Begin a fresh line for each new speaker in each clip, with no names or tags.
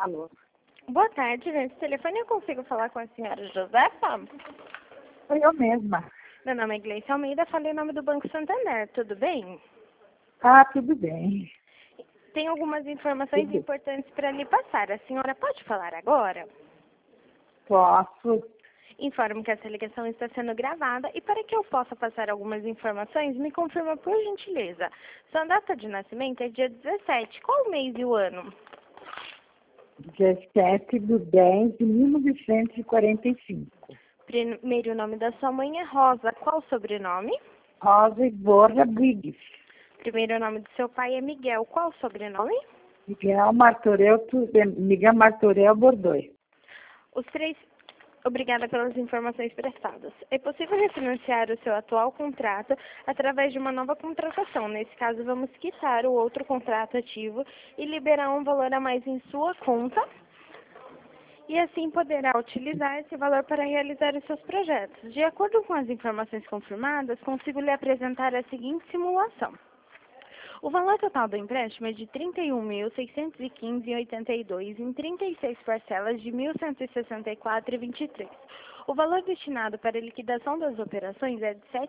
Alô?
Boa tarde, nesse telefone eu consigo falar com a senhora Josefa?
Sou eu mesma.
Meu nome é Gleice Almeida, falei em nome do Banco Santander, tudo bem?
Ah, tudo bem.
Tem algumas informações
Tudo.
importantes para lhe passar. A senhora pode falar agora?
Posso?
Informo que essa ligação está sendo gravada e para que eu possa passar algumas informações, me confirma por gentileza. Sua data de nascimento é dia 17. Qual o mês e o ano?
17/10/1945.
Primeiro nome da sua mãe é Rosa. Qual o sobrenome?
Rosa Iborra Brigues.
Primeiro nome do seu pai é Miguel. Qual o sobrenome?
Miguel Martorell Bordoy.
Os três. Obrigada pelas informações prestadas. É possível refinanciar o seu atual contrato através de uma nova contratação. Nesse caso, vamos quitar o outro contrato ativo e liberar um valor a mais em sua conta. E assim poderá utilizar esse valor para realizar os seus projetos. De acordo com as informações confirmadas, consigo lhe apresentar a seguinte simulação. O valor total do empréstimo é de R$ 31.615,82 em 36 parcelas de R$ 1.164,23. O valor destinado para a liquidação das operações é de R$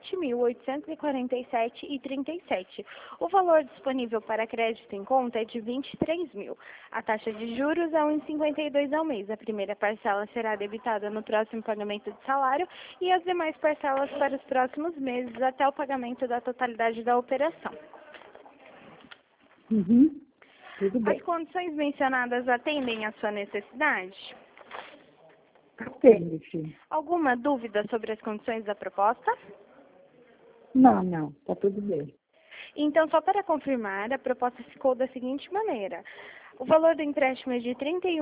7.847,37. O valor disponível para crédito em conta é de R$ 23.000. A taxa de juros é 1,52 ao mês. A primeira parcela será debitada no próximo pagamento de salário e as demais parcelas para os próximos meses até o pagamento da totalidade da operação.
Tudo bem.
As condições mencionadas atendem à sua necessidade?
Atende, sim.
Alguma dúvida sobre as condições da proposta?
Não, tá tudo bem.
Então, só para confirmar, a proposta ficou da seguinte maneira. O valor do empréstimo é de R$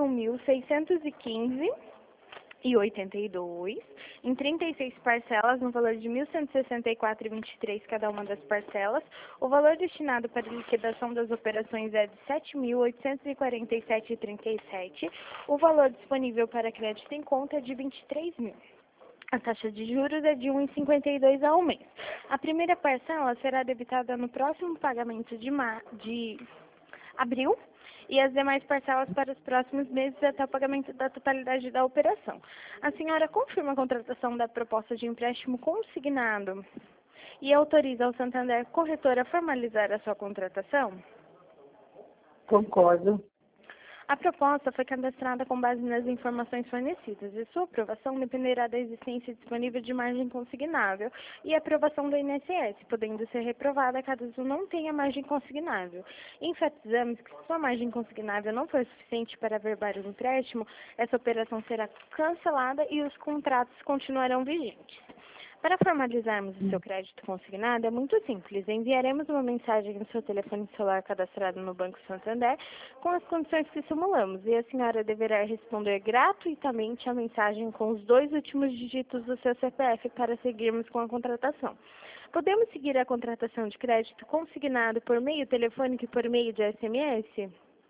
31.615,82 em 36 parcelas, no valor de R$ 1.164,23 cada uma das parcelas. O valor destinado para a liquidação das operações é de R$ 7.847,37. O valor disponível para crédito em conta é de R$ 23.000. A taxa de juros é de 1,52 ao mês. A primeira parcela será debitada no próximo pagamento de abril e as demais parcelas para os próximos meses até o pagamento da totalidade da operação. A senhora confirma a contratação da proposta de empréstimo consignado e autoriza o Santander Corretor a formalizar a sua contratação?
Concordo.
A proposta foi cadastrada com base nas informações fornecidas e sua aprovação dependerá da existência disponível de margem consignável e aprovação do INSS, podendo ser reprovada caso não tenha margem consignável. Enfatizamos que se sua margem consignável não for suficiente para averbar o empréstimo, essa operação será cancelada e os contratos continuarão vigentes. Para formalizarmos o seu crédito consignado, é muito simples. Enviaremos uma mensagem no seu telefone celular cadastrado no Banco Santander com as condições que simulamos e a senhora deverá responder gratuitamente a mensagem com os 2 últimos dígitos do seu CPF para seguirmos com a contratação. Podemos seguir a contratação de crédito consignado por meio telefônico e por meio de SMS?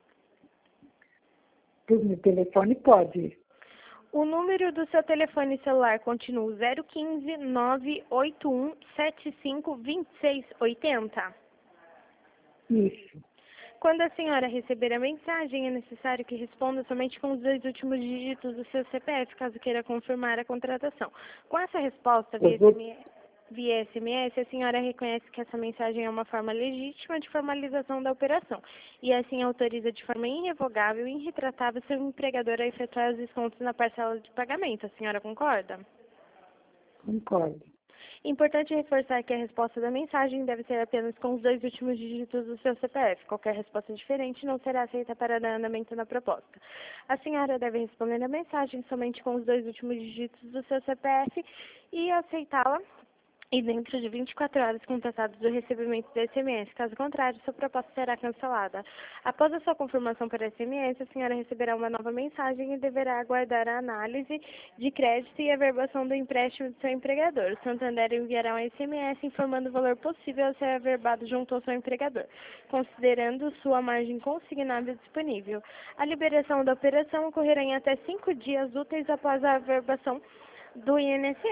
No telefone pode.
O número do seu telefone celular continua o 015 981 75 26 80?
Isso.
Quando a senhora receber a mensagem, é necessário que responda somente com os 2 últimos dígitos do seu CPF, caso queira confirmar a contratação. Com essa resposta via SMS, a senhora reconhece que essa mensagem é uma forma legítima de formalização da operação e assim autoriza de forma irrevogável e irretratável seu empregador a efetuar os descontos na parcela de pagamento. A senhora concorda?
Concordo.
Importante reforçar que a resposta da mensagem deve ser apenas com os 2 últimos dígitos do seu CPF. Qualquer resposta diferente não será aceita para dar andamento na proposta. A senhora deve responder a mensagem somente com os 2 últimos dígitos do seu CPF e aceitá-la e dentro de 24 horas constatados do recebimento do SMS. Caso contrário, sua proposta será cancelada. Após a sua confirmação por SMS, a senhora receberá uma nova mensagem e deverá aguardar a análise de crédito e a averbação do empréstimo do seu empregador. O Santander enviará um SMS informando o valor possível a ser averbado junto ao seu empregador, considerando sua margem consignada disponível. A liberação da operação ocorrerá em até 5 dias úteis após a averbação do INSS.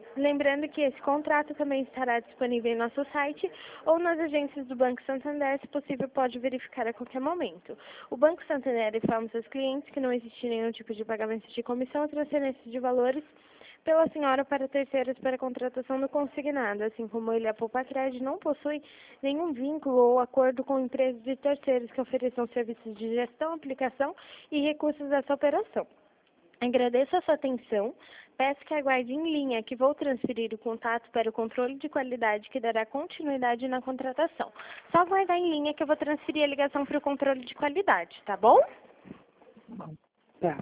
Lembrando que esse contrato também estará disponível em nosso site ou nas agências do Banco Santander, se possível pode verificar a qualquer momento. O Banco Santander informa seus clientes que não existe nenhum tipo de pagamento de comissão ou transferência de valores pela senhora para terceiros para a contratação do consignado, assim como ele, a Poupa-Crédito, não possui nenhum vínculo ou acordo com empresas de terceiros que ofereçam serviços de gestão, aplicação e recursos dessa operação. Agradeço a sua atenção. Peço que aguarde em linha, que vou transferir o contato para o controle de qualidade que dará continuidade na contratação. Só aguardar em linha que eu vou transferir a ligação para o controle de qualidade, tá bom?
Bom, tá.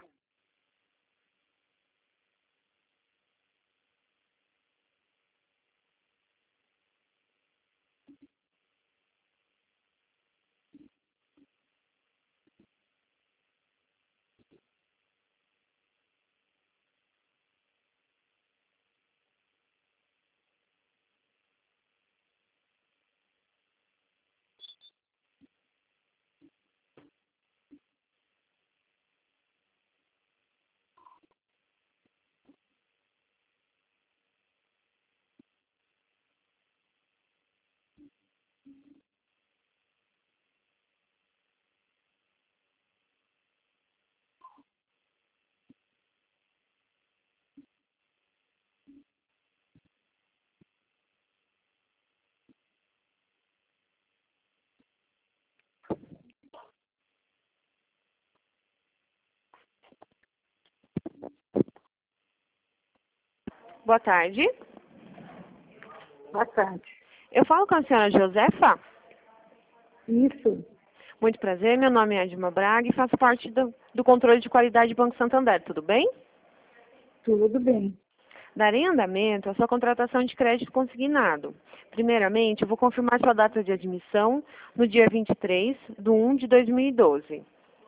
Boa tarde.
Bastante.
Eu falo com a senhora Josefa.
Isso.
Muito prazer, meu nome é Edma Braga e faço parte do controle de qualidade do Banco Santander, tudo bem?
Tudo bem.
Darei andamento à sua contratação de crédito consignado. Primeiramente, eu vou confirmar sua data de admissão no dia 23/1/2012.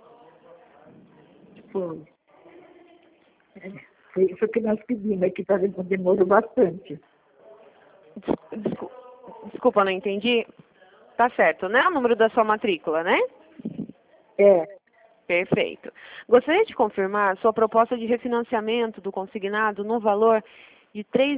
Foi. Foi isso que nós pedimos, é que demorou bastante.
Desculpa, não entendi. Tá certo, né? O número da sua matrícula, né?
É,
Perfeito. Gostaria de confirmar sua proposta de refinanciamento do consignado no valor de R$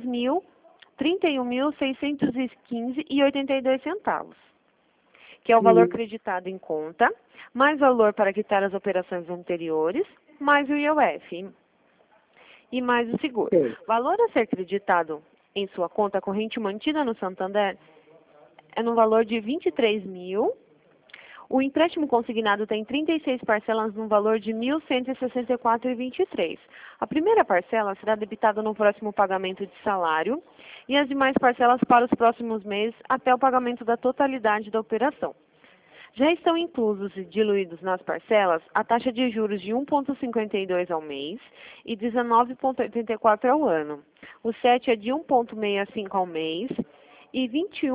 31.615,82, que é o valor
isso.
creditado em conta, mais valor para quitar as operações anteriores, mais o IOF e mais o seguro.
Sei.
Valor a ser creditado em sua conta corrente mantida no Santander é no valor de R$ 23.000. O empréstimo consignado tem 36 parcelas no valor de R$ 1.164,23. A primeira parcela será debitada no próximo pagamento de salário e as demais parcelas para os próximos meses até o pagamento da totalidade da operação. Já estão inclusos e diluídos nas parcelas a taxa de juros de 1,52 ao mês e 19,84 ao ano. O CET é de 1,65 ao mês e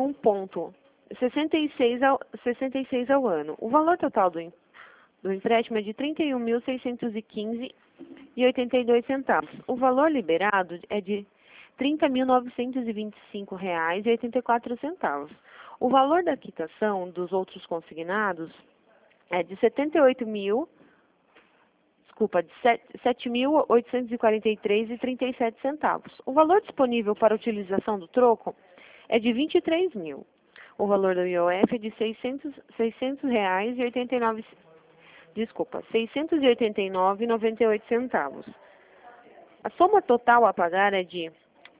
21,66 ao ano. O valor total do empréstimo é de R$ 31.615,82. O valor liberado é de R$ 30.925,84. O valor da quitação dos outros consignados é de R$ 7.843,37. O valor disponível para utilização do troco é de R$ 23.000. O valor do IOF é de R$ 689,98. A soma total a pagar é de R$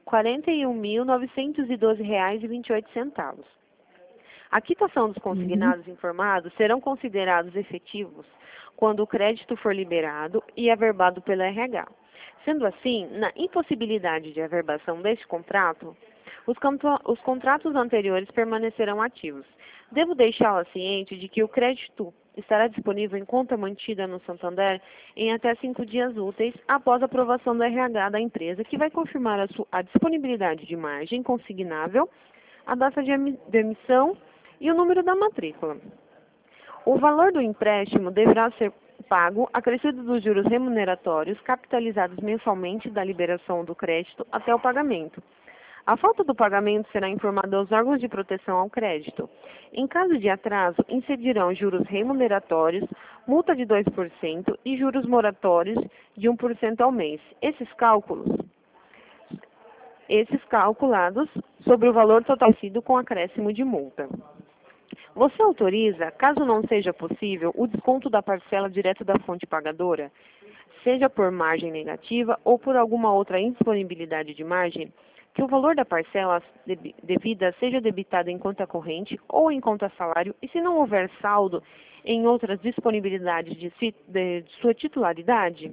41.912,28. A quitação dos consignados informados serão considerados efetivos quando o crédito for liberado e averbado pela RH. Sendo assim, na impossibilidade de averbação deste contrato, os contratos anteriores permanecerão ativos. Devo deixá-la ciente de que o crédito estará disponível em conta mantida no Santander em até 5 dias úteis após a aprovação do RH da empresa, que vai confirmar a disponibilidade de margem consignável, a data de emissão e o número da matrícula. O valor do empréstimo deverá ser pago acrescido dos juros remuneratórios capitalizados mensalmente da liberação do crédito até o pagamento. A falta do pagamento será informada aos órgãos de proteção ao crédito. Em caso de atraso, incidirão juros remuneratórios, multa de 2% e juros moratórios de 1% ao mês. Esses cálculos esses calculados sobre o valor total sido com acréscimo de multa. Você autoriza, caso não seja possível, o desconto da parcela direto da fonte pagadora, seja por margem negativa ou por alguma outra indisponibilidade de margem, que o valor da parcela devida seja debitado em conta corrente ou em conta salário e, se não houver saldo em outras disponibilidades de sua titularidade?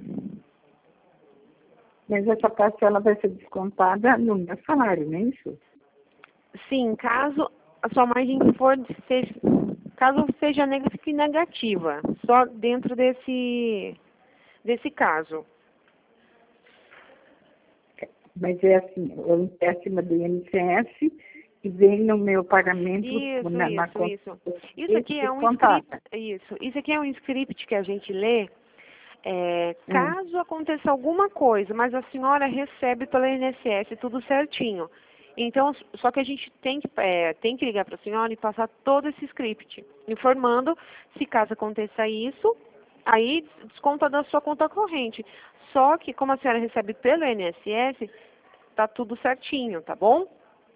Mas essa parcela vai ser descontada no meu salário, não é isso?
Sim, caso a sua margem caso seja negativa, só dentro desse caso.
Mas é assim, eu empréstimo do INSS e vem no meu pagamento na conta.
Isso aqui é um script, isso aqui é um script que a gente lê. Caso aconteça alguma coisa, mas a senhora recebe pela INSS tudo certinho. Então, só que a gente tem que ligar para a senhora e passar todo esse script, informando se caso aconteça isso, aí desconta da sua conta corrente. Só que, como a senhora recebe pelo INSS, tá tudo certinho, tá bom?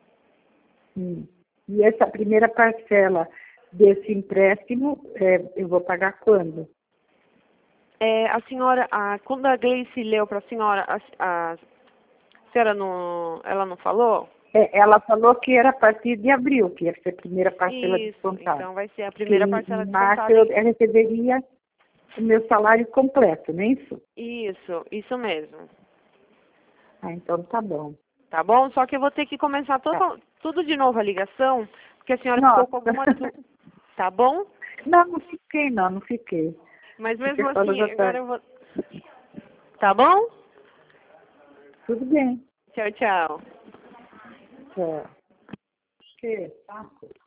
E essa primeira parcela desse empréstimo, eu vou pagar quando?
A senhora, quando a Gleice leu para a senhora, a senhora ela não falou?
Ela falou que era a partir de abril, que ia ser a primeira parcela descontada.
Então vai ser a primeira parcela descontada.
Em março eu receberia o meu salário completo, não é isso?
Isso mesmo.
Ah, então tá bom.
Tá bom? Só que eu vou ter que começar tudo de novo a ligação, porque a senhora ficou com alguma dúvida. Tá bom?
Não fiquei.
Mas mesmo assim, agora eu vou... Tá bom?
Tudo bem.
Tchau, tchau.
Tchau. Que saco.